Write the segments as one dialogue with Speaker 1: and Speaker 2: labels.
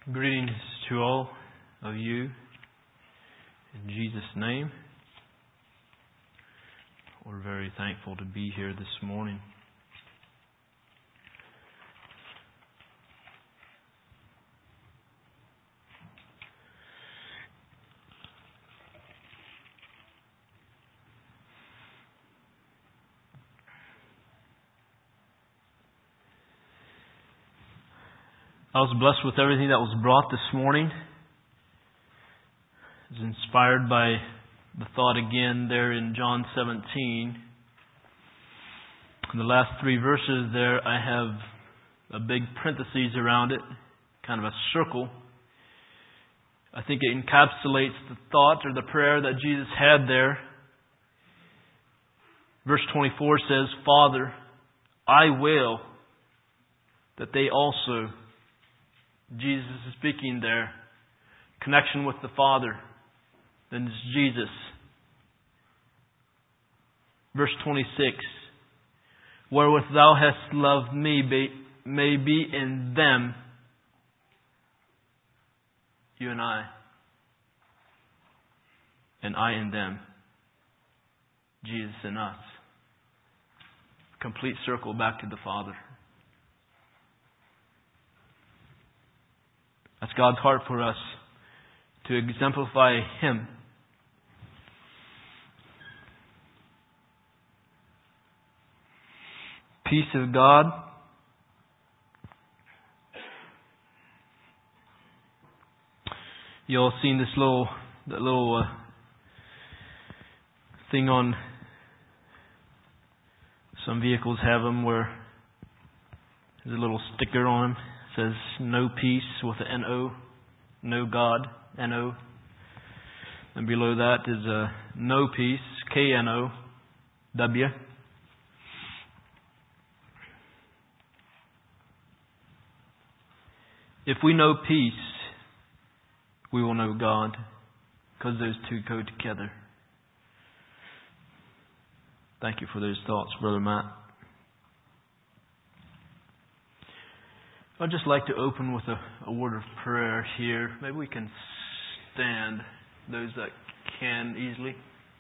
Speaker 1: Greetings to all of you in Jesus' name. We're very thankful to be here this morning. I was blessed with everything that was brought this morning. I was inspired by the thought again there in John 17. In the last 3 verses there, I have a big parenthesis around it, kind of a circle. I think it encapsulates the thought or the prayer that Jesus had there. Verse 24 says, Father, I will that they also... Jesus is speaking there. Connection with the Father. Then it's Jesus. Verse 26. Wherewith thou hast loved me may be in them, you and I in them. Jesus in us. Complete circle back to the Father. That's God's heart for us, to exemplify Him. Peace of God. You all seen this little thing on some vehicles have them where there's a little sticker on them. Says no peace with an N-O, no God, N-O. And below that is no peace, K-N-O-W. If we know peace, we will know God, because those two go together. Thank you for those thoughts, Brother Matt. I'd just like to open with a word of prayer here. Maybe we can stand, those that can easily.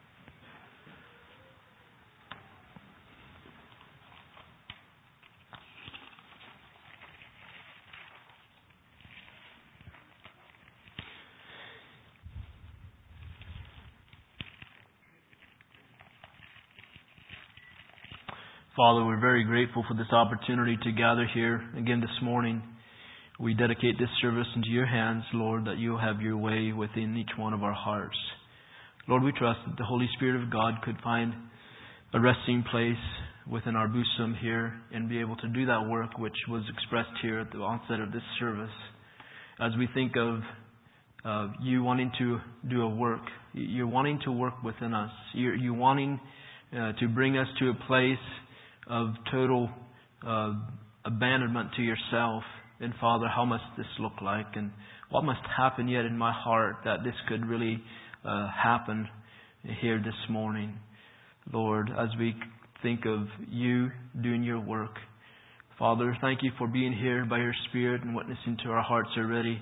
Speaker 1: Father, we're very grateful for this opportunity to gather here again this morning. We dedicate this service into your hands, Lord, that you'll have your way within each one of our hearts. Lord, we trust that the Holy Spirit of God could find a resting place within our bosom here and be able to do that work which was expressed here at the onset of this service. As we think of you wanting to do a work, you're wanting to work within us. You're wanting to bring us to a place of total abandonment to yourself. And Father, how must this look like? And what must happen yet in my heart that this could really happen here this morning? Lord, as we think of you doing your work, Father, thank you for being here by your Spirit and witnessing to our hearts already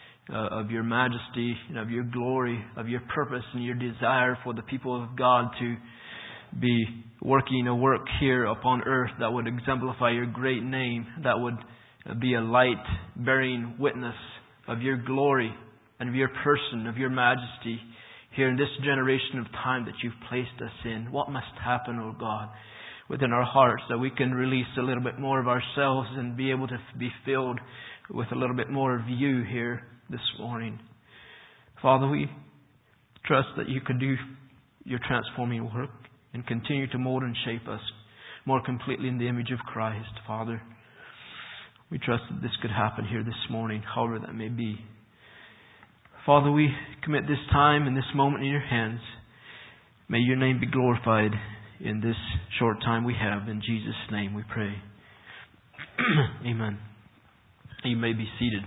Speaker 1: of your majesty and of your glory, of your purpose and your desire for the people of God to be working a work here upon earth that would exemplify your great name, that would be a light bearing witness of your glory and of your person, of your majesty here in this generation of time that you've placed us in. What must happen, O God, within our hearts that we can release a little bit more of ourselves and be able to be filled with a little bit more of you here this morning. Father, we trust that you could do your transforming work and continue to mold and shape us more completely in the image of Christ, Father. We trust that this could happen here this morning, however that may be. Father, we commit this time and this moment in your hands. May your name be glorified in this short time we have. In Jesus' name we pray. Amen. You may be seated.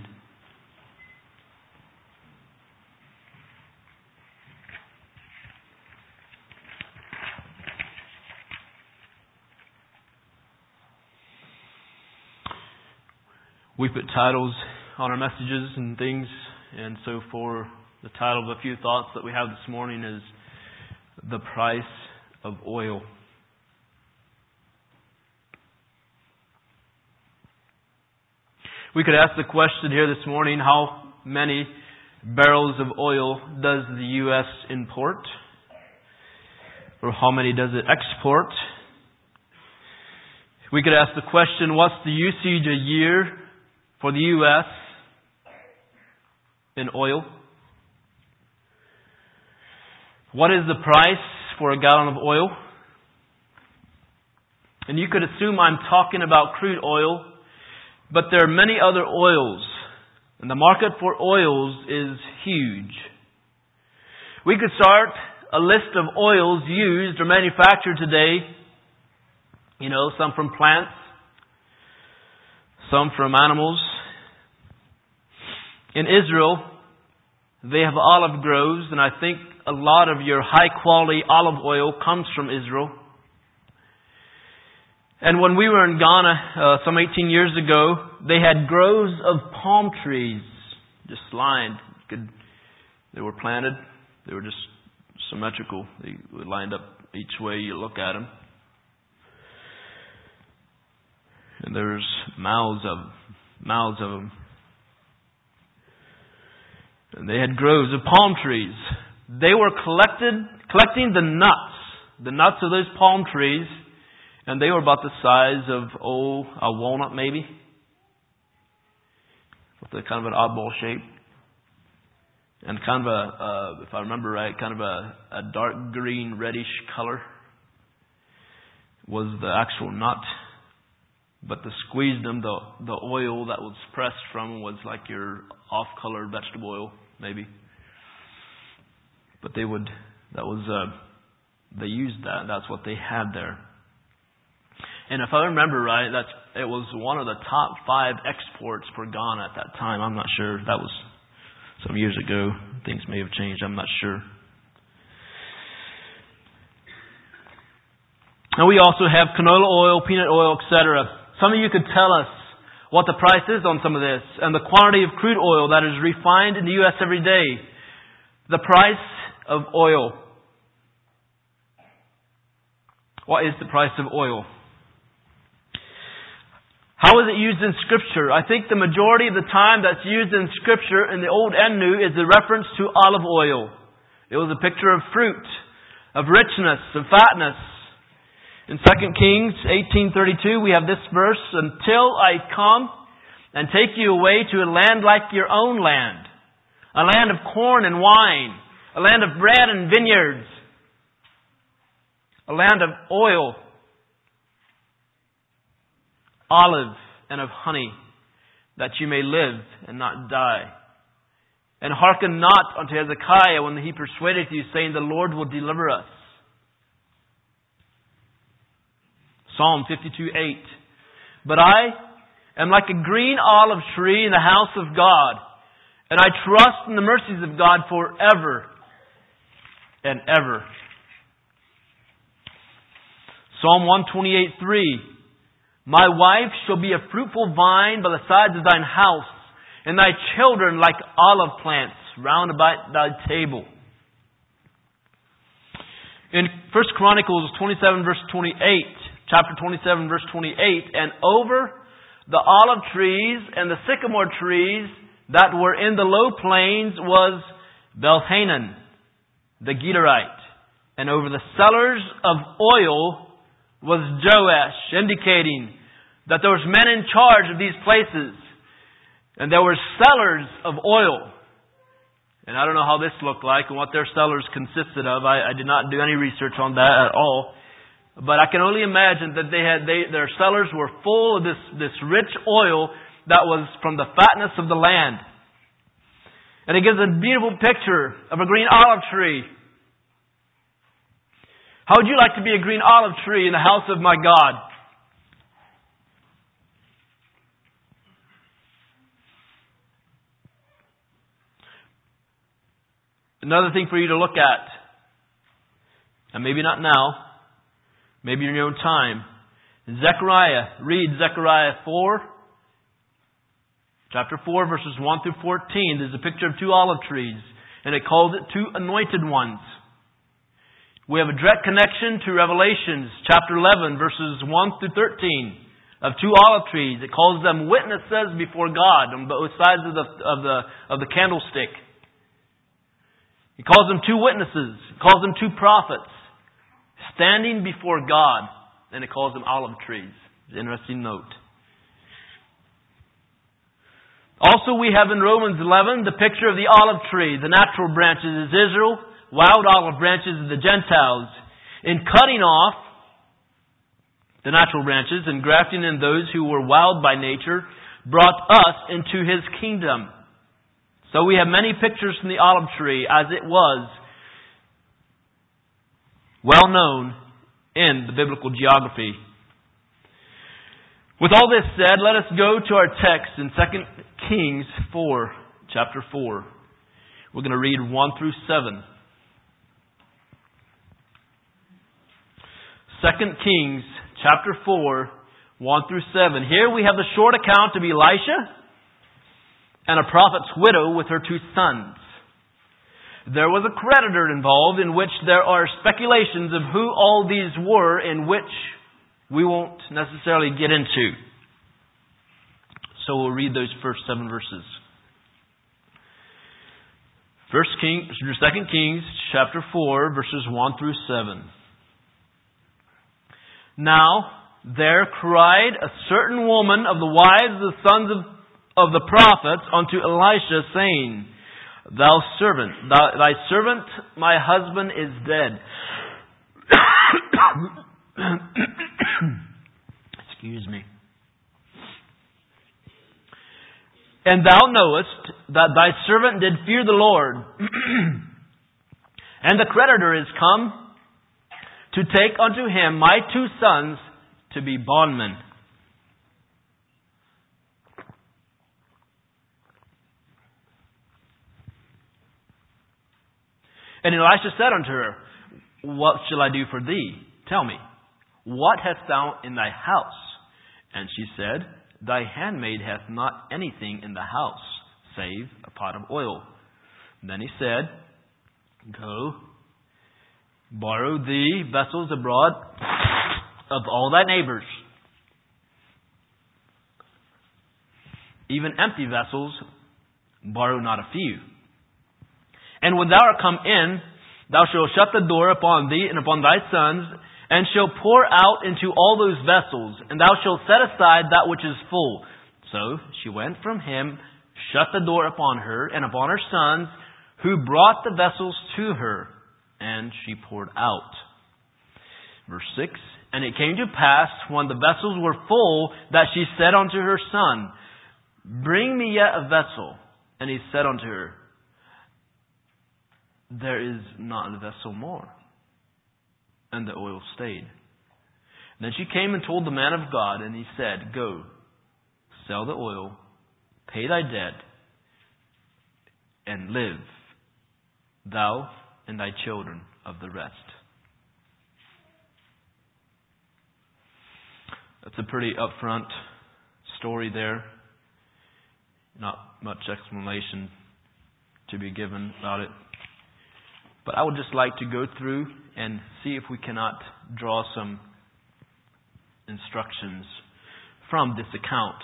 Speaker 1: We put titles on our messages and things. And so for the title of a few thoughts that we have this morning is The Price of Oil. We could ask the question here this morning, how many barrels of oil does the U.S. import? Or how many does it export? We could ask the question, what's the usage a year for the U.S. in oil? What is the price for a gallon of oil? And you could assume I'm talking about crude oil, but there are many other oils, and the market for oils is huge. We could start a list of oils used or manufactured today. You know, some from plants, some from animals. In Israel, they have olive groves, and I think a lot of your high-quality olive oil comes from Israel. And when we were in Ghana some 18 years ago, they had groves of palm trees just lined. They were planted. They were just symmetrical. They were lined up each way you look at them. And there's mouths of them. And they had groves of palm trees. They were collecting the nuts of those palm trees. And they were about the size of, a walnut maybe. With a kind of an oddball shape. And kind of if I remember right, kind of a dark green, reddish color was the actual nut. But to squeeze them, the oil that was pressed from was like your off-colored vegetable oil, maybe. But they used that. That's what they had there. And if I remember right, it was one of the top 5 exports for Ghana at that time. I'm not sure. That was some years ago. Things may have changed. I'm not sure. And we also have canola oil, peanut oil, etc. Some of you could tell us what the price is on some of this and the quantity of crude oil that is refined in the U.S. every day. The price of oil. What is the price of oil? How is it used in Scripture? I think the majority of the time that's used in Scripture in the Old and New is a reference to olive oil. It was a picture of fruit, of richness, of fatness. In 2 Kings 18:32 we have this verse, "Until I come and take you away to a land like your own land, a land of corn and wine, a land of bread and vineyards, a land of oil, olive and of honey, that you may live and not die. And hearken not unto Hezekiah when he persuadeth you, saying, the Lord will deliver us." Psalm 52:8. "But I am like a green olive tree in the house of God, and I trust in the mercies of God forever and ever." Psalm 128:3. "My wife shall be a fruitful vine by the sides of thine house, and thy children like olive plants round about thy table." In 1 Chronicles 27 verse 28, chapter 27 verse 28, "And over the olive trees and the sycamore trees that were in the low plains was Belhanan, the Gederite. And over the cellars of oil was Joash," indicating that there was men in charge of these places. And there were cellars of oil. And I don't know how this looked like and what their cellars consisted of. I did not do any research on that at all. But I can only imagine that their cellars were full of this rich oil that was from the fatness of the land. And it gives a beautiful picture of a green olive tree. How would you like to be a green olive tree in the house of my God? Another thing for you to look at, and maybe not now, maybe in your own time, Zechariah. Read Zechariah 4, Chapter 4, verses 1 through 14, there's a picture of two olive trees, and it calls it two anointed ones. We have a direct connection to Revelations, chapter 11, verses 1 through 13, of two olive trees. It calls them witnesses before God on both sides of the candlestick. He calls them two witnesses. He calls them two prophets standing before God, and it calls them olive trees. It's an interesting note. Also, we have in Romans 11 the picture of the olive tree. The natural branches is Israel, wild olive branches is the Gentiles. In cutting off the natural branches and grafting in those who were wild by nature, brought us into His kingdom. So we have many pictures from the olive tree as it was well known in the biblical geography. With all this said, let us go to our text in 2 Kings 4, chapter 4. We're going to read 1 through 7. 2 Kings chapter 4, 1 through 7. Here we have the short account of Elisha and a prophet's widow with her two sons. There was a creditor involved in which there are speculations of who all these were, in which we won't necessarily get into. So we'll read those first 7 verses. 2 Kings chapter 4, verses 1 through 7. Now there cried a certain woman of the wives of the sons of the prophets unto Elisha, saying, Thou servant, thy servant, my husband is dead. Excuse me. And thou knowest that thy servant did fear the Lord. And the creditor is come to take unto him my two sons to be bondmen. And Elisha said unto her, What shall I do for thee? Tell me, what hast thou in thy house? And she said, Thy handmaid hath not anything in the house, save a pot of oil. And then he said, Go, borrow thee vessels abroad of all thy neighbors, even empty vessels, borrow not a few. And when thou art come in, thou shalt shut the door upon thee and upon thy sons, and shalt pour out into all those vessels, and thou shalt set aside that which is full. So she went from him, shut the door upon her and upon her sons, who brought the vessels to her, and she poured out. Verse 6, And it came to pass, when the vessels were full, that she said unto her son, Bring me yet a vessel. And he said unto her, There is not a vessel more. And the oil stayed. Then she came and told the man of God, and he said, Go, sell the oil, pay thy debt, and live, thou and thy children of the rest. That's a pretty upfront story there. Not much explanation to be given about it. But I would just like to go through and see if we cannot draw some instructions from this account.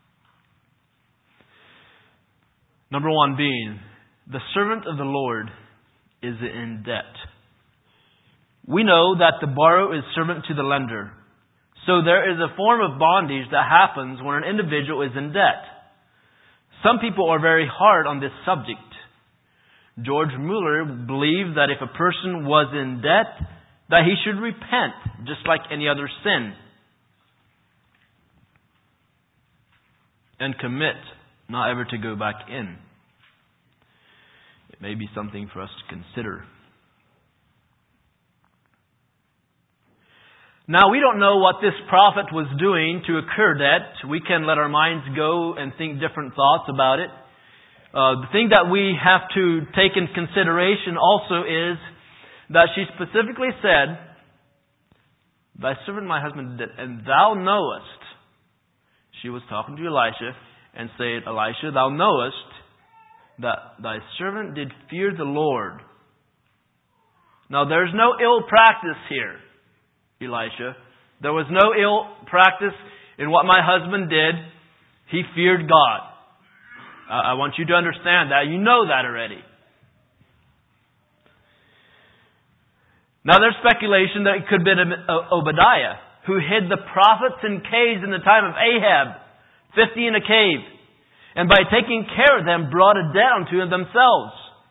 Speaker 1: Number one being, the servant of the Lord is in debt. We know that the borrower is servant to the lender. So there is a form of bondage that happens when an individual is in debt. Some people are very hard on this subject. George Mueller believed that if a person was in debt, that he should repent, just like any other sin, and commit not ever to go back in. It may be something for us to consider. Now, we don't know what this prophet was doing to incur debt. We can let our minds go and think different thoughts about it. The thing that we have to take in consideration also is that she specifically said, Thy servant my husband did, and thou knowest. She was talking to Elisha, and said, Elisha, thou knowest that thy servant did fear the Lord. Now there's no ill practice here, Elisha. There was no ill practice in what my husband did. He feared God. I want you to understand that. You know that already. Now there's speculation that it could have been Obadiah, who hid the prophets in caves in the time of Ahab, 50 in a cave, and by taking care of them brought a debt unto themselves.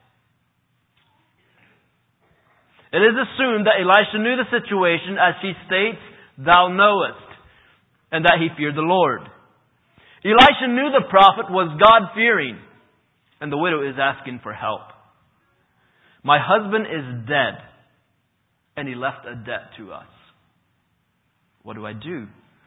Speaker 1: It is assumed that Elisha knew the situation, as she states, thou knowest, and that he feared the Lord. Elisha knew the prophet was God-fearing, and the widow is asking for help. My husband is dead, and he left a debt to us. What do I do?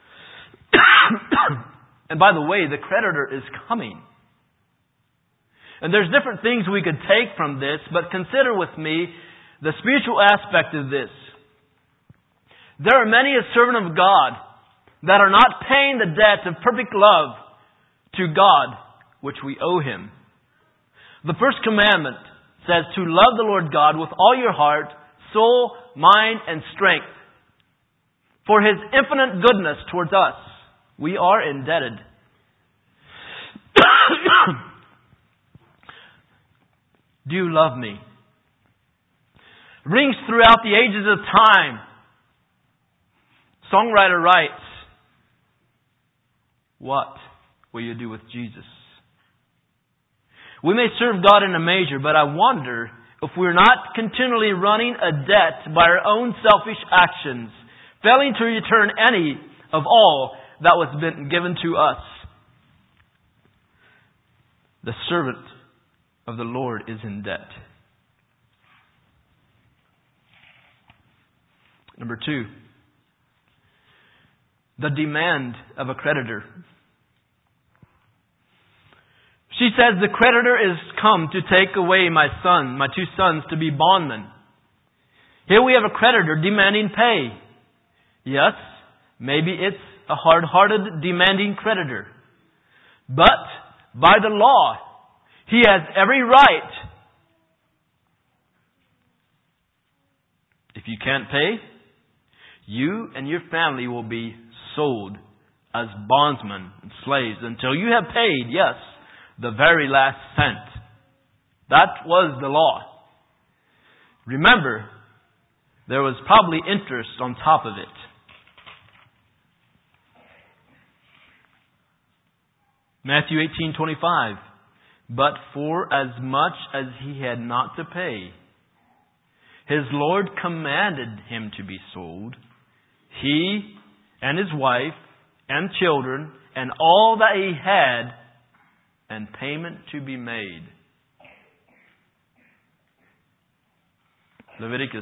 Speaker 1: And by the way, the creditor is coming. And there's different things we could take from this, but consider with me the spiritual aspect of this. There are many a servant of God that are not paying the debt of perfect love to God, which we owe Him. The first commandment says to love the Lord God with all your heart, soul, mind, and strength. For His infinite goodness towards us, we are indebted. Do you love me? Rings throughout the ages of time. Songwriter writes, what will you do with Jesus? We may serve God in a measure, but I wonder if we're not continually running a debt by our own selfish actions, failing to return any of all that was been given to us. The servant of the Lord is in debt. Number 2, the demand of a creditor. She says, the creditor is come to take away my 2 sons to be bondmen. Here we have a creditor demanding pay. Yes, maybe it's a hard-hearted demanding creditor. But by the law, he has every right. If you can't pay, you and your family will be sold as bondsmen and slaves until you have paid, yes, the very last cent. That was the law. Remember, there was probably interest on top of it. Matthew 18:25. But for as much as he had not to pay, his Lord commanded him to be sold, he and his wife and children and all that he had, and payment to be made. Leviticus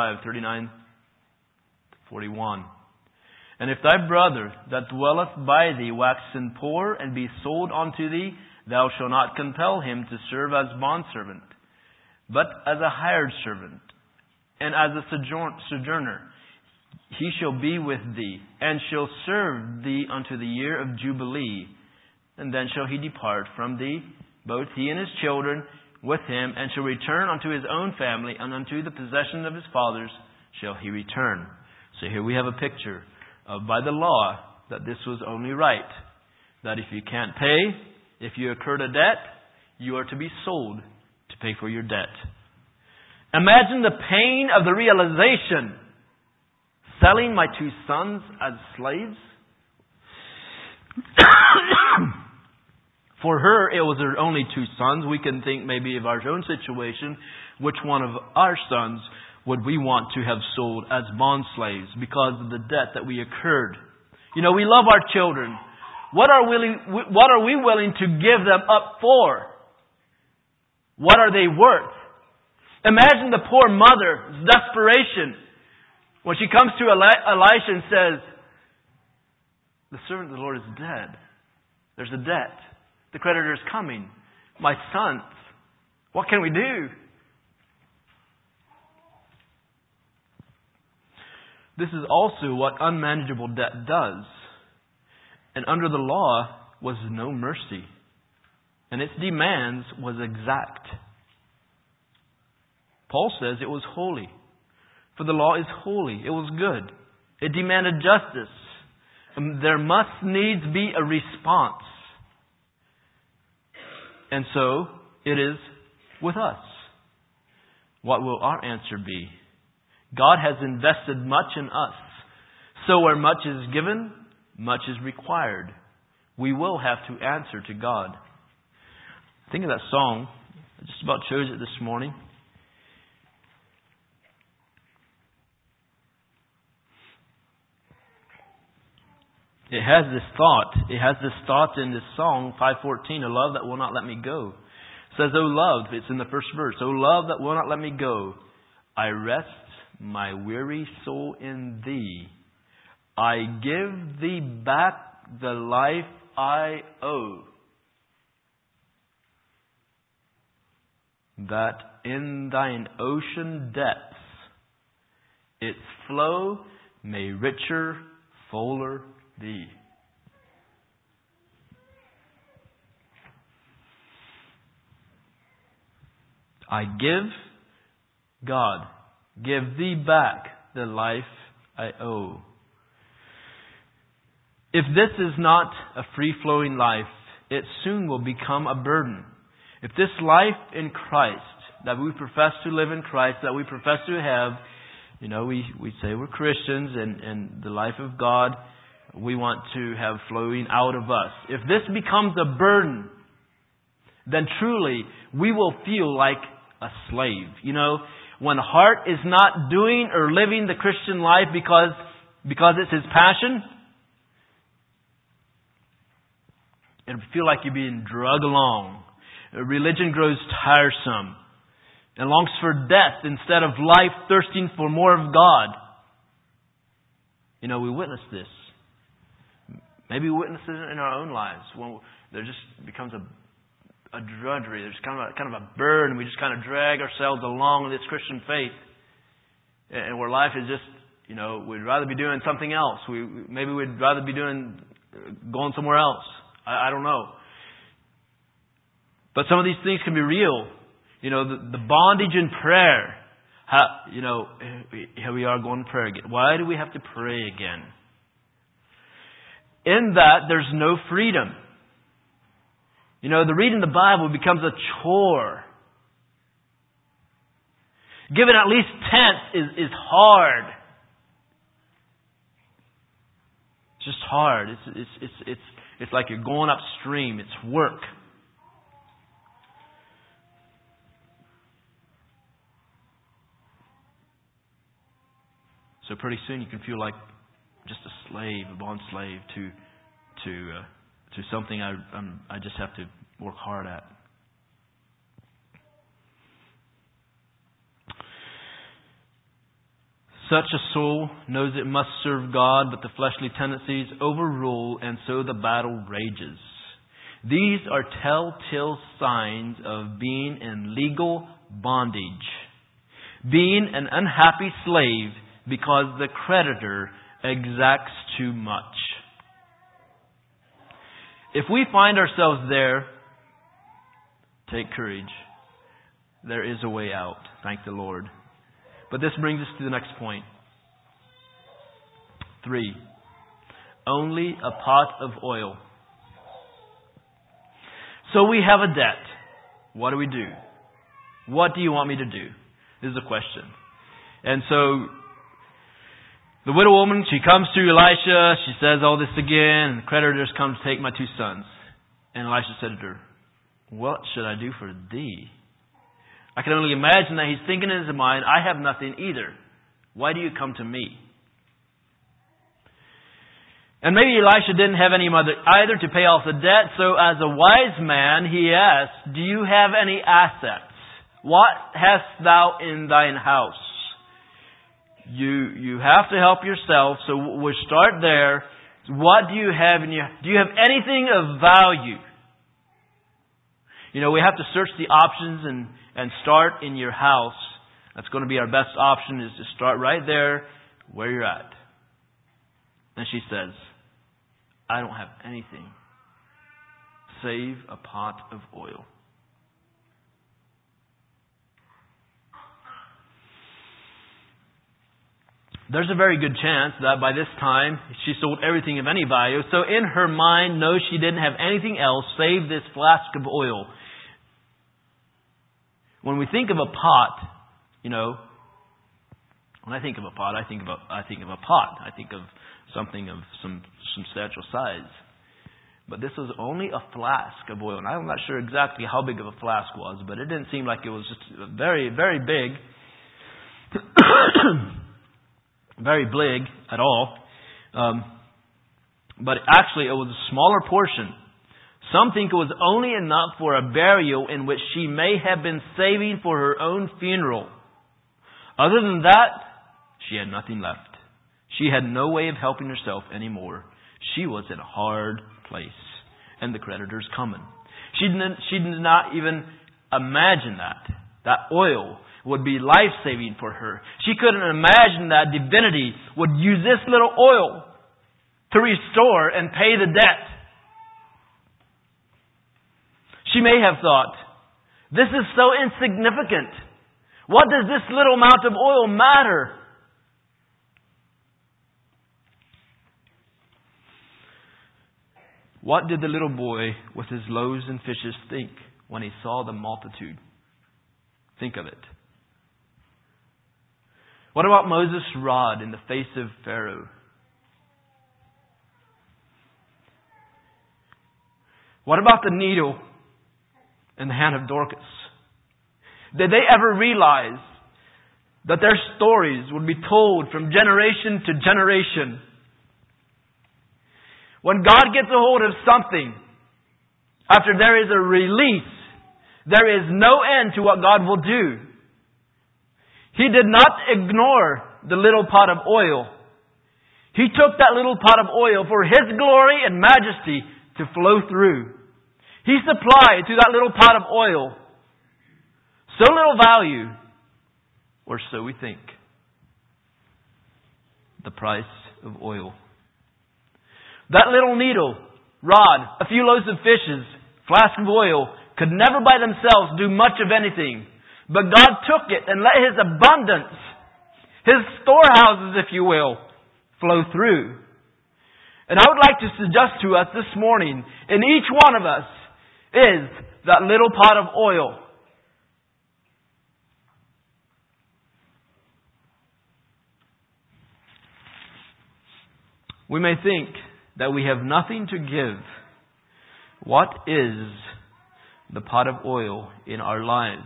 Speaker 1: 25:39-41. And if thy brother that dwelleth by thee waxen poor and be sold unto thee, thou shalt not compel him to serve as bondservant, but as a hired servant, and as a sojourner. He shall be with thee, and shall serve thee unto the year of Jubilee. And then shall he depart from thee, both he and his children with him, and shall return unto his own family, and unto the possession of his fathers shall he return. So here we have a picture of, by the law, that this was only right. That if you can't pay, if you incurred a debt, you are to be sold to pay for your debt. Imagine the pain of the realization. Selling my 2 sons as slaves? For her, it was her only 2 sons. We can think maybe of our own situation. Which one of our sons would we want to have sold as bond slaves because of the debt that we incurred? You know, we love our children. What are we willing to give them up for? What are they worth? Imagine the poor mother's desperation when she comes to Elisha and says, the servant of the Lord is dead. There's a debt. The creditor is coming. My sons, what can we do? This is also what unmanageable debt does. And under the law, was no mercy, and its demands was exact. Paul says it was holy. For the law is holy. It was good. It demanded justice. There must needs be a response. And so it is with us. What will our answer be? God has invested much in us. So where much is given, much is required. We will have to answer to God. Think of that song. I just about chose it this morning. It has this thought. It has this thought in this song, 514, a love that will not let me go. It says, O love, it's in the first verse, O love that will not let me go. I rest my weary soul in Thee. I give Thee back the life I owe. That in Thine ocean depths its flow may richer, fuller Thee. I give Thee back the life I owe. If this is not a free-flowing life, it soon will become a burden. If this life in Christ, that we profess to live in Christ, that we profess to have, we say we're Christians and the life of God, we want to have flowing out of us. If this becomes a burden, then truly we will feel like a slave. When a heart is not doing or living the Christian life because it's his passion, it'll feel like you're being dragged along. Religion grows tiresome and longs for death instead of life, thirsting for more of God. We witness this. Maybe we witness it in our own lives when there just becomes a drudgery. There's kind of a burden. We just kind of drag ourselves along in this Christian faith, and where life is just, we'd rather be doing something else. Maybe we'd rather be going somewhere else. I don't know. But some of these things can be real. The bondage in prayer. Here we are going to prayer again. Why do we have to pray again? In that, there's no freedom. The reading the Bible becomes a chore. Giving at least tenth is hard. It's just hard. It's like you're going upstream. It's work. So pretty soon you can feel like just a slave, a bond slave to something I just have to work hard at. Such a soul knows it must serve God, but the fleshly tendencies overrule, and so the battle rages. These are telltale signs of being in legal bondage, being an unhappy slave because the creditor exacts too much. If we find ourselves there, take courage. There is a way out. Thank the Lord. But this brings us to the next point. 3. Only a pot of oil. So we have a debt. What do we do? What do you want me to do? This is a question. And so the widow woman, she comes to Elisha. She says all this again. And the creditors come to take my 2 sons. And Elisha said to her, what should I do for thee? I can only imagine that he's thinking in his mind, I have nothing either. Why do you come to me? And maybe Elisha didn't have any mother either to pay off the debt. So as a wise man, he asked, do you have any assets? What hast thou in thine house? You have to help yourself, so we'll start there. What do you have in your... Do you have anything of value? We have to search the options and start in your house. That's going to be our best option, is to start right there where you're at. And she says, I don't have anything. save a pot of oil. There's a very good chance that by this time she sold everything of any value. So in her mind, no, she didn't have anything else save this flask of oil. When we think of a pot, when I think of a pot, I think of a pot. I think of something of some substantial size. But this was only a flask of oil. And I'm not sure exactly how big of a flask was, but it didn't seem like it was just very, very big. Very big at all. But actually it was a smaller portion. Some think it was only enough for a burial in which she may have been saving for her own funeral. Other than that, she had nothing left. She had no way of helping herself anymore. She was in a hard place. And the creditors coming. She did not even imagine that oil would be life-saving for her. She couldn't imagine that divinity would use this little oil to restore and pay the debt. She may have thought, this is so insignificant. What does this little amount of oil matter? What did the little boy with his loaves and fishes think when he saw the multitude? Think of it. What about Moses' rod in the face of Pharaoh? What about the needle in the hand of Dorcas? Did they ever realize that their stories would be told from generation to generation? When God gets a hold of something, after there is a release, there is no end to what God will do. He did not ignore the little pot of oil. He took that little pot of oil for His glory and majesty to flow through. He supplied to that little pot of oil so little value, or so we think, the price of oil. That little needle, rod, a few loaves of fishes, flask of oil could never by themselves do much of anything. But God took it and let His abundance, His storehouses, if you will, flow through. And I would like to suggest to us this morning, in each one of us, is that little pot of oil. We may think that we have nothing to give. What is the pot of oil in our lives?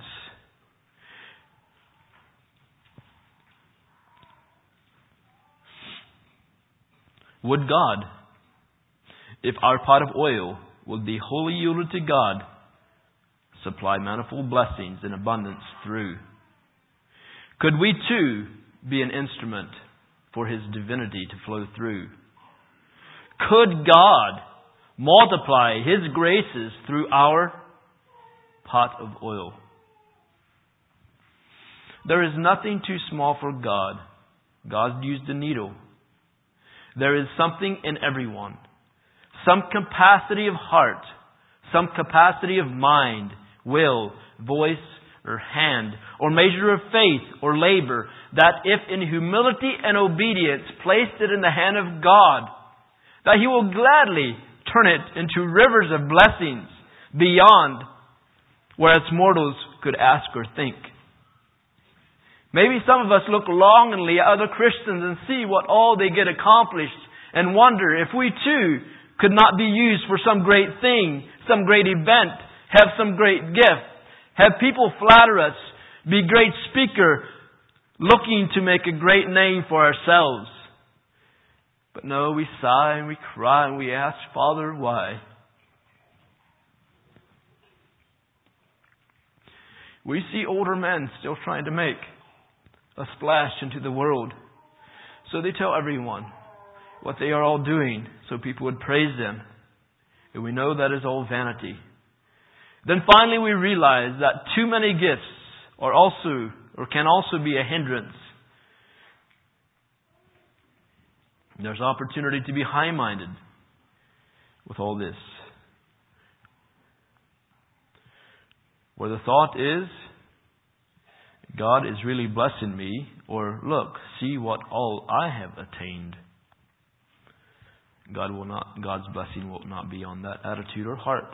Speaker 1: Would God, if our pot of oil would be wholly yielded to God, supply manifold blessings in abundance through? Could we too be an instrument for His divinity to flow through? Could God multiply His graces through our pot of oil? There is nothing too small for God. God used a needle. There is something in everyone. Some capacity of heart, some capacity of mind, will, voice, or hand, or measure of faith or labor, that if in humility and obedience placed it in the hand of God, that He will gladly turn it into rivers of blessings beyond where its mortals could ask or think. Maybe some of us look longingly at other Christians and see what all they get accomplished and wonder if we too could not be used for some great thing, some great event, have some great gift, have people flatter us, be great speaker, looking to make a great name for ourselves. But no, we sigh and we cry and we ask, Father, why? We see older men still trying to make a splash into the world. So they tell everyone what they are all doing so people would praise them. And we know that is all vanity. Then finally we realize that too many gifts can also be a hindrance. There's opportunity to be high-minded with all this. Where the thought is, God is really blessing me, or look, see what all I have attained. God's blessing will not be on that attitude or heart.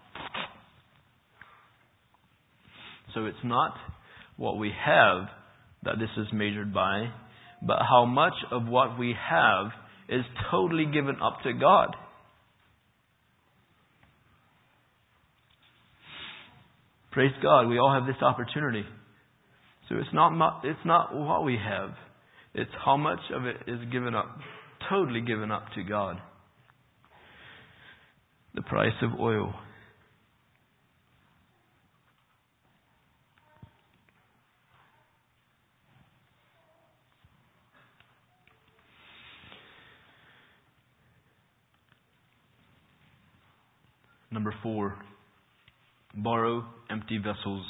Speaker 1: So it's not what we have that this is measured by, but how much of what we have is totally given up to God. Praise God, we all have this opportunity. So it's not what we have. It's how much of it is given up, totally given up to God. The price of oil. Number 4, borrow empty vessels.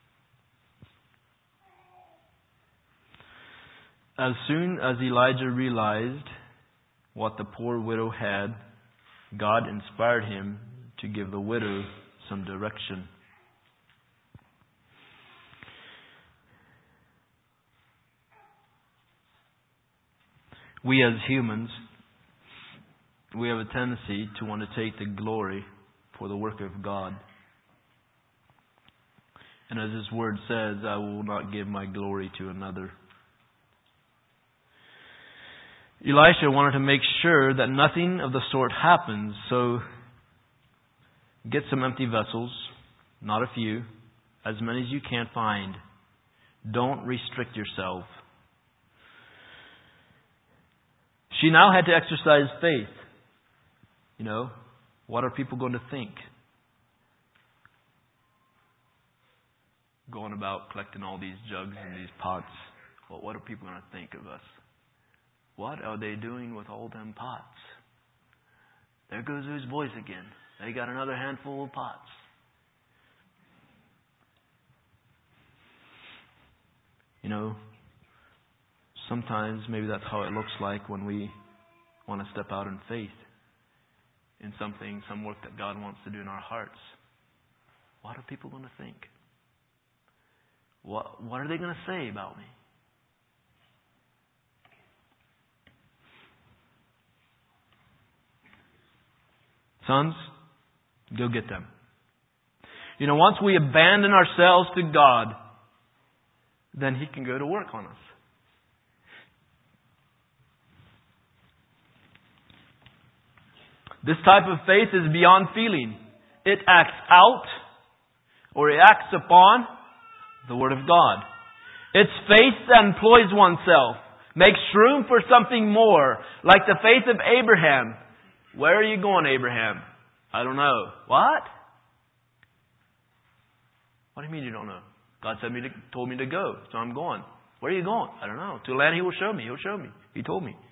Speaker 1: As soon as Elijah realized what the poor widow had, God inspired him to give the widow some direction. We as humans, we have a tendency to want to take the glory for the work of God. And as His Word says, I will not give my glory to another. Elisha wanted to make sure that nothing of the sort happens, so get some empty vessels, not a few, as many as you can find. Don't restrict yourself. She now had to exercise faith. What are people going to think? Going about collecting all these jugs and these pots. Well, what are people going to think of us? What are they doing with all them pots? There goes those boys again. They got another handful of pots. Sometimes maybe that's how it looks like when we want to step out in faith in some work that God wants to do in our hearts. What are people going to think? What are they going to say about me? Sons, go get them. Once we abandon ourselves to God, then He can go to work on us. This type of faith is beyond feeling. It acts out, or it acts upon, the Word of God. It's faith that employs oneself, makes room for something more, like the faith of Abraham. Where are you going, Abraham? I don't know. What? What do you mean you don't know? God told me to go, so I'm going. Where are you going? I don't know. To a land He will show me. He'll show me. He told me.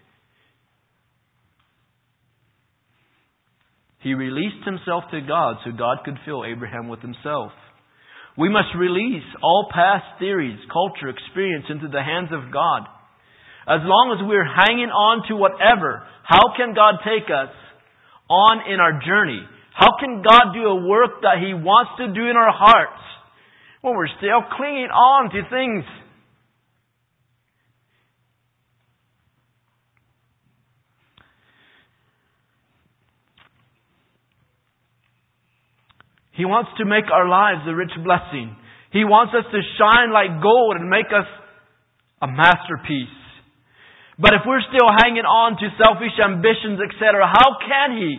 Speaker 1: He released himself to God so God could fill Abraham with Himself. We must release all past theories, culture, experience into the hands of God. As long as we're hanging on to whatever, how can God take us on in our journey? How can God do a work that He wants to do in our hearts when we're still clinging on to things? He wants to make our lives a rich blessing. He wants us to shine like gold and make us a masterpiece. But if we're still hanging on to selfish ambitions, etc., how can He?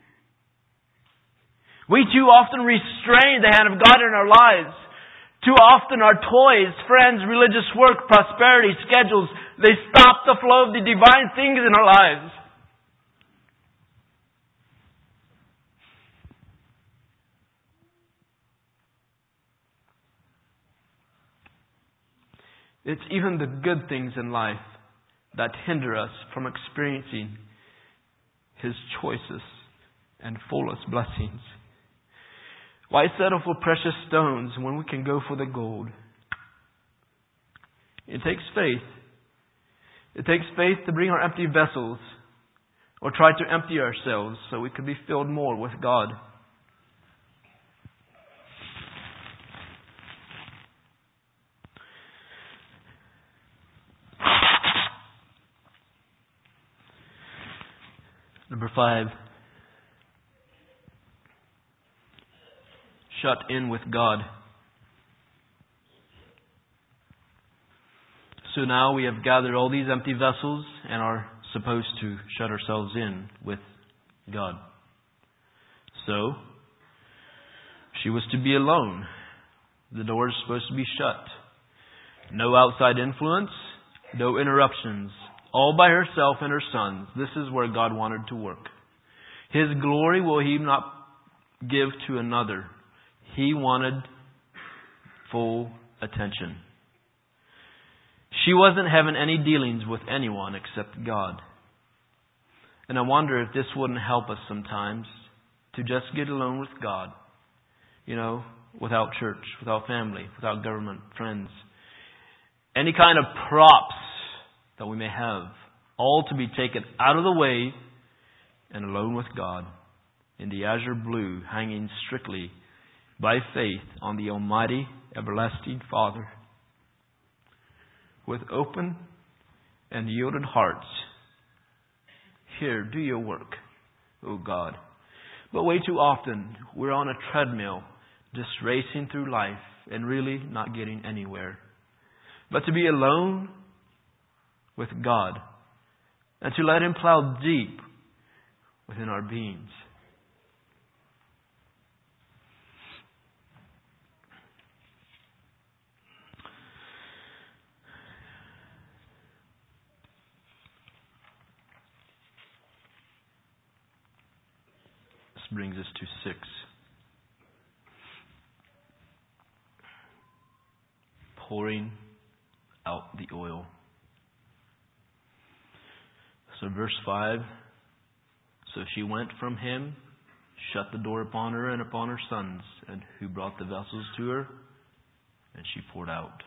Speaker 1: We too often restrain the hand of God in our lives. Too often our toys, friends, religious work, prosperity, schedules, they stop the flow of the divine things in our lives. It's even the good things in life that hinder us from experiencing His choices and fullest blessings. Why settle for precious stones when we can go for the gold? It takes faith. It takes faith to bring our empty vessels or try to empty ourselves so we can be filled more with God. Number 5. Shut in with God. So now we have gathered all these empty vessels and are supposed to shut ourselves in with God. So, she was to be alone. The door is supposed to be shut. No outside influence, no interruptions. All by herself and her sons. This is where God wanted to work. His glory will He not give to another. He wanted full attention. She wasn't having any dealings with anyone except God. And I wonder if this wouldn't help us sometimes to just get alone with God. Without church, without family, without government, friends. Any kind of props that we may have. All to be taken out of the way and alone with God. In the azure blue, hanging strictly by faith on the Almighty, everlasting Father. With open and yielded hearts. Here, do your work, O God. But way too often, we're on a treadmill, just racing through life and really not getting anywhere. But to be alone with God and to let Him plow deep within our beings. Brings us to 6. Pouring out the oil. So verse 5. So she went from him, shut the door upon her and upon her sons, and who brought the vessels to her, and she poured out.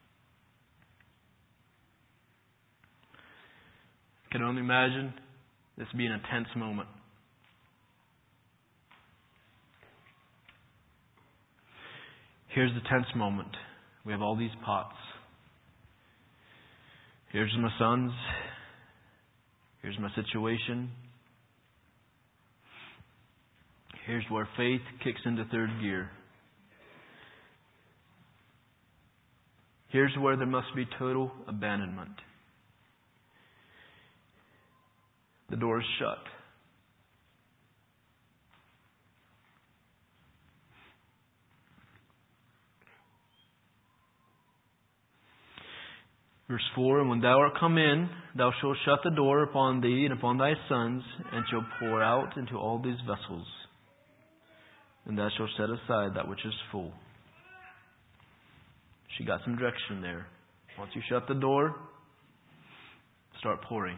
Speaker 1: I can only imagine this being a tense moment. Here's the tense moment. We have all these pots. Here's my sons. Here's my situation. Here's where faith kicks into third gear. Here's where there must be total abandonment. The door is shut. Verse 4, and when thou art come in, thou shalt shut the door upon thee and upon thy sons, and shalt pour out into all these vessels. And thou shalt set aside that which is full. She got some direction there. Once you shut the door, start pouring.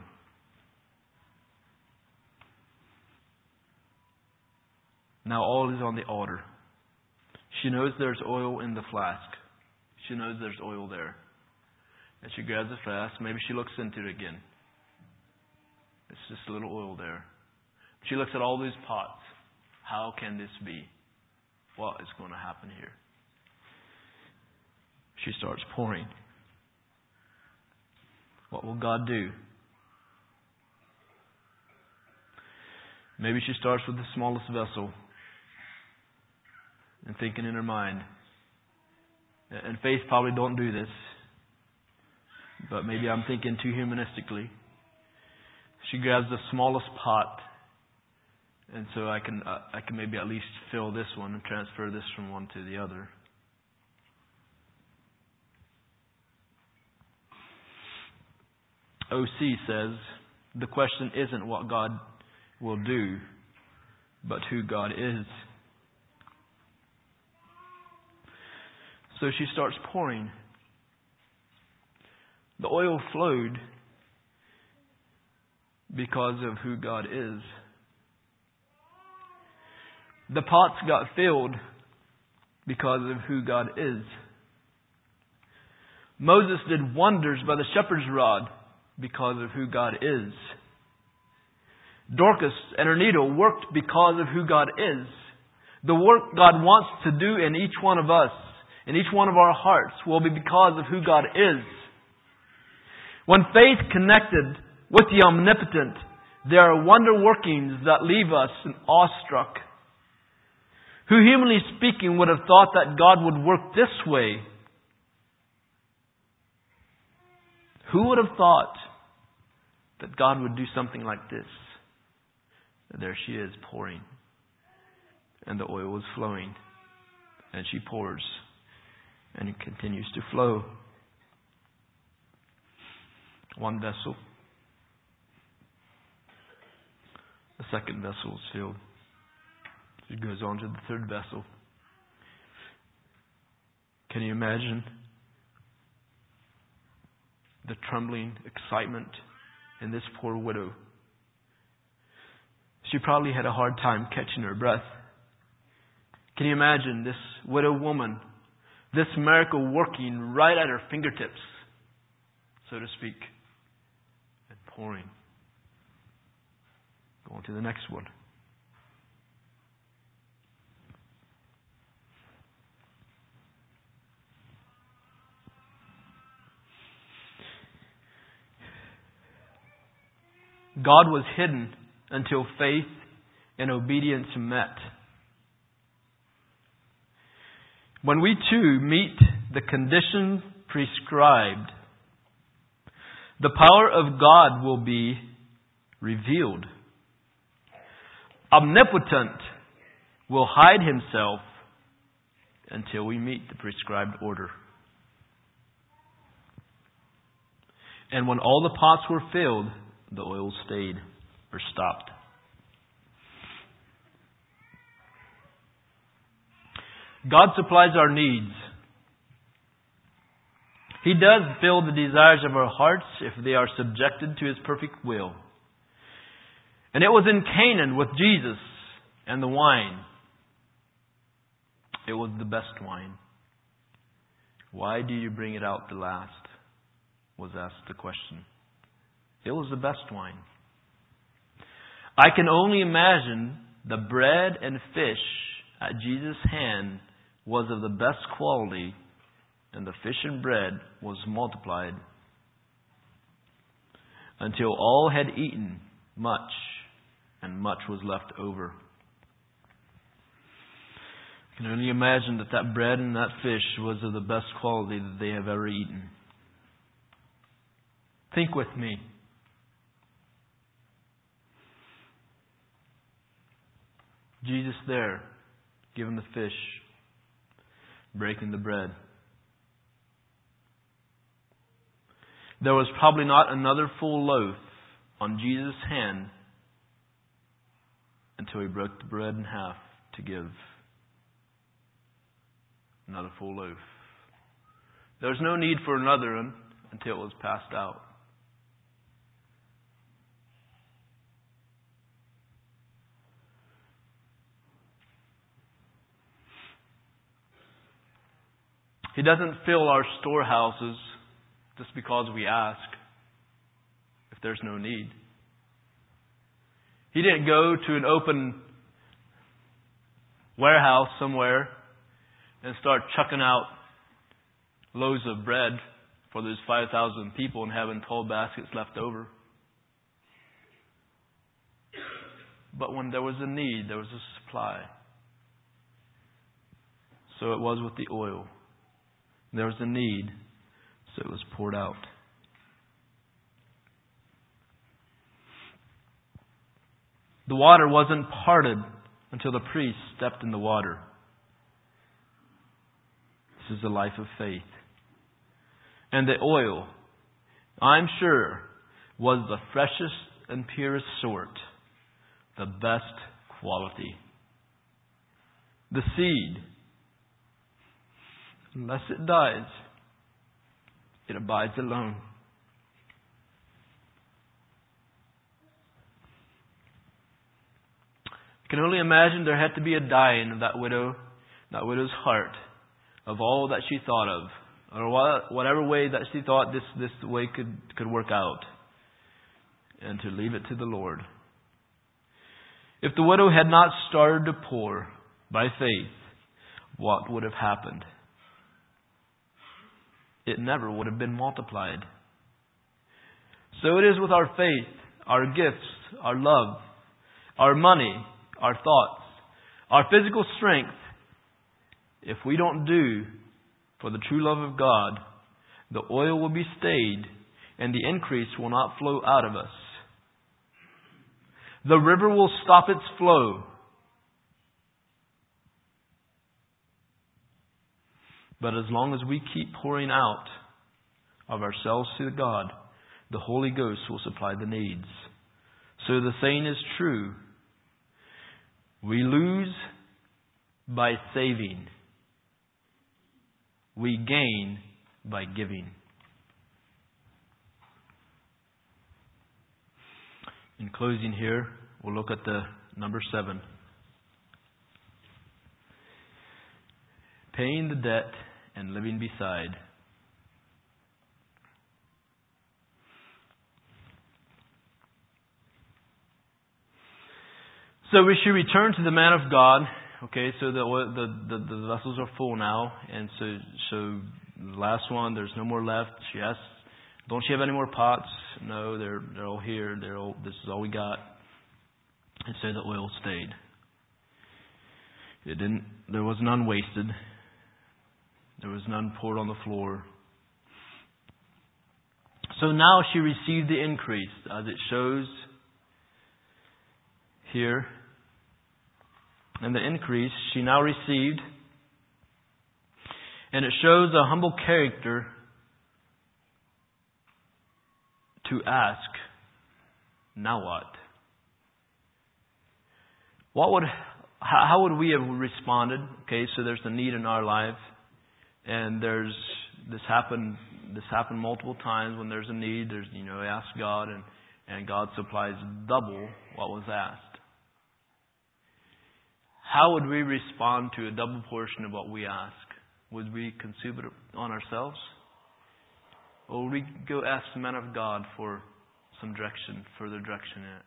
Speaker 1: Now all is on the altar. She knows there's oil in the flask. She knows there's oil there. And she grabs the flask. Maybe she looks into it again. It's just a little oil there. She looks at all these pots. How can this be? What is going to happen here? She starts pouring. What will God do? Maybe she starts with the smallest vessel and thinking in her mind. And faith probably don't do this. But maybe I'm thinking too humanistically. She grabs the smallest pot, and so I can maybe at least fill this one and transfer this from one to the other. O.C. says, the question isn't what God will do, but who God is. So she starts pouring. The oil flowed because of who God is. The pots got filled because of who God is. Moses did wonders by the shepherd's rod because of who God is. Dorcas and her needle worked because of who God is. The work God wants to do in each one of us, in each one of our hearts, will be because of who God is. When faith connected with the omnipotent, There are wonder workings that leave us awestruck. Who, humanly speaking, would have thought that God would work this way? Who would have thought that God would do something like this? And there she is pouring. And the oil is flowing. And she pours. And it continues to flow. One vessel. The second vessel is filled. She goes on to the third vessel. Can you imagine the trembling excitement in this poor widow? She probably had a hard time catching her breath. Can you imagine this widow woman, this miracle working right at her fingertips, so to speak, and pouring? Going to the next one. God was hidden until faith and obedience met. When we too meet the condition prescribed, the power of God will be revealed. Omnipotent will hide himself until we meet the prescribed order. And when all the pots were filled, the oil stayed or stopped. God supplies our needs. He does fill the desires of our hearts if they are subjected to His perfect will. And it was in Canaan with Jesus and the wine. It was the best wine. Why do you bring it out the last? Was asked the question. It was the best wine. I can only imagine the bread and fish at Jesus' hand was of the best quality, and the fish and bread was multiplied until all had eaten much, and much was left over. I can only imagine that bread and that fish was of the best quality that they have ever eaten. Think with me. Jesus there, giving the fish, breaking the bread. There was probably not another full loaf on Jesus' hand until He broke the bread in half to give another full loaf. There was no need for another one until it was passed out. He doesn't fill our storehouses just because we ask, if there's no need. He didn't go to an open warehouse somewhere and start chucking out loaves of bread for those 5,000 people and having 12 baskets left over. But when there was a need, there was a supply. So it was with the oil. There was a need, so it was poured out. The water wasn't parted until the priest stepped in the water. This is the life of faith. And the oil, I'm sure, was the freshest and purest sort, the best quality. The seed, unless it dies, it abides alone. I can only imagine there had to be a dying of that widow's heart, of all that she thought of, or whatever way that she thought this way could work out, and to leave it to the Lord. If the widow had not started to pour by faith, what would have happened? It never would have been multiplied. So it is with our faith, our gifts, our love, our money, our thoughts, our physical strength, if we don't do for the true love of God, the oil will be stayed and the increase will not flow out of us. The river will stop its flow. But as long as we keep pouring out of ourselves to God, the Holy Ghost will supply the needs. So the saying is true. We lose by saving. We gain by giving. In closing here, we'll look at the number 7. Paying the debt and living beside. So we should return to the man of God. Okay, so the vessels are full now, and so the last one, there's no more left. She asks, "Don't you have any more pots?" No, they're all here. This is all we got. And so the oil stayed. There was none wasted. There was none poured on the floor. So now she received the increase, as it shows here. And the increase she now received. And it shows a humble character to ask, now what? How would we have responded? Okay, so there's a need in our life. And this happened multiple times when there's a need. Ask God and God supplies double what was asked. How would we respond to a double portion of what we ask? Would we consume it on ourselves? Or would we go ask the man of God for some direction, further direction in it?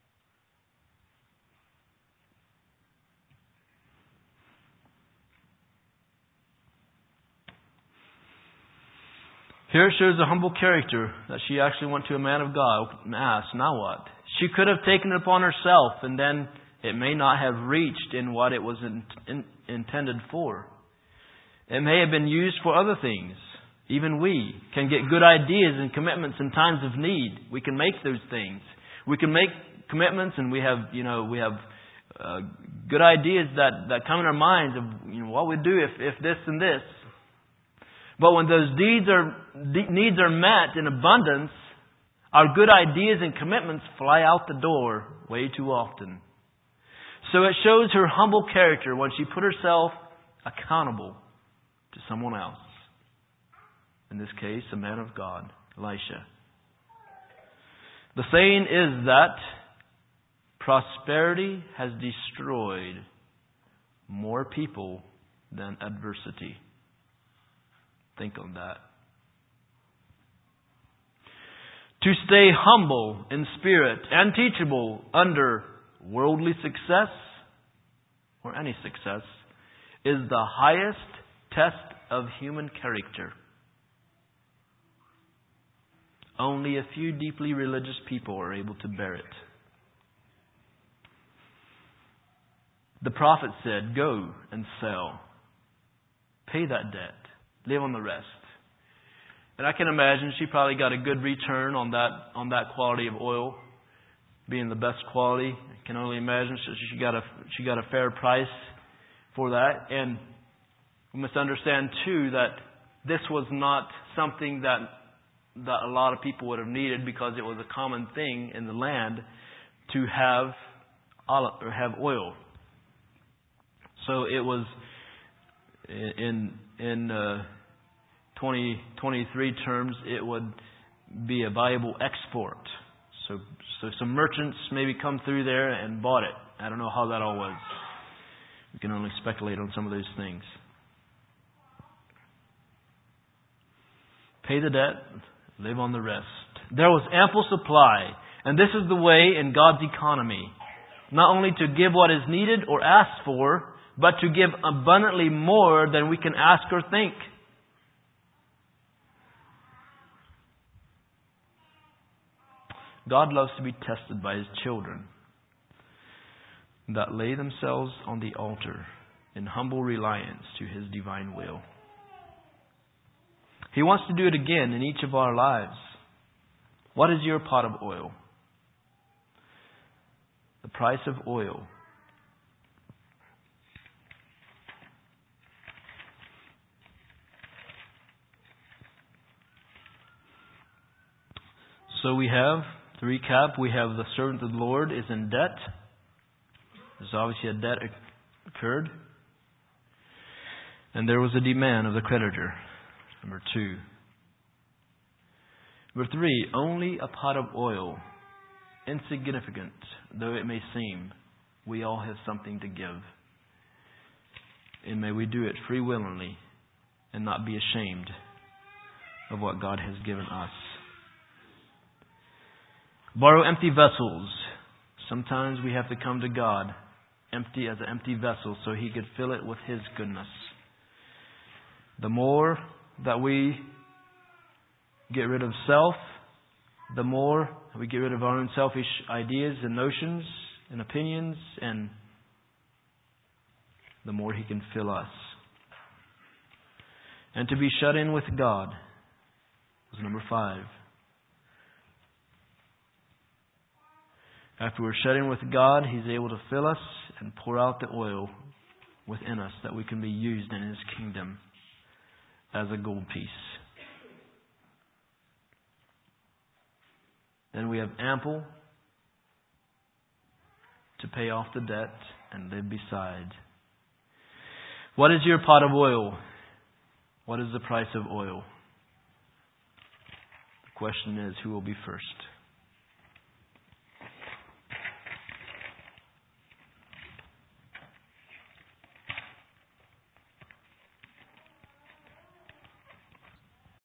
Speaker 1: Here it shows a humble character that she actually went to a man of God and asked, now what? She could have taken it upon herself and then it may not have reached in what it was intended for. It may have been used for other things. Even we can get good ideas and commitments in times of need. We can make those things. We can make commitments, and we have good ideas that come in our minds of what we do if this and this. But when those needs are met in abundance, our good ideas and commitments fly out the door way too often. So it shows her humble character when she put herself accountable to someone else. In this case, a man of God, Elisha. The saying is that prosperity has destroyed more people than adversity. Think on that. To stay humble in spirit and teachable under worldly success, or any success, is the highest test of human character. Only a few deeply religious people are able to bear it. The prophet said, "Go and sell. Pay that debt. Live on the rest." And I can imagine she probably got a good return on that quality of oil, being the best quality. I can only imagine she got a fair price for that. And we must understand too that this was not something that a lot of people would have needed, because it was a common thing in the land to have oil. So it was in 2023 terms, it would be a valuable export. So some merchants maybe come through there and bought it. I don't know how that all was. We can only speculate on some of those things. Pay the debt, live on the rest. There was ample supply, and this is the way in God's economy. Not only to give what is needed or asked for, but to give abundantly more than we can ask or think. God loves to be tested by His children that lay themselves on the altar in humble reliance to His divine will. He wants to do it again in each of our lives. What is your pot of oil? The price of oil. So we have, to recap, we have the servant of the Lord is in debt. There's obviously a debt occurred. And there was a demand of the creditor. Number 2. Number 3, only a pot of oil. Insignificant, though it may seem, we all have something to give. And may we do it free willingly and not be ashamed of what God has given us. Borrow empty vessels. Sometimes we have to come to God empty as an empty vessel so He could fill it with His goodness. The more that we get rid of self, the more we get rid of our own selfish ideas and notions and opinions, and the more He can fill us. And to be shut in with God was number 5. After we're shut in with God, He's able to fill us and pour out the oil within us that we can be used in His kingdom as a gold piece. Then we have ample to pay off the debt and live beside. What is your pot of oil? What is the price of oil? The question is, who will be first?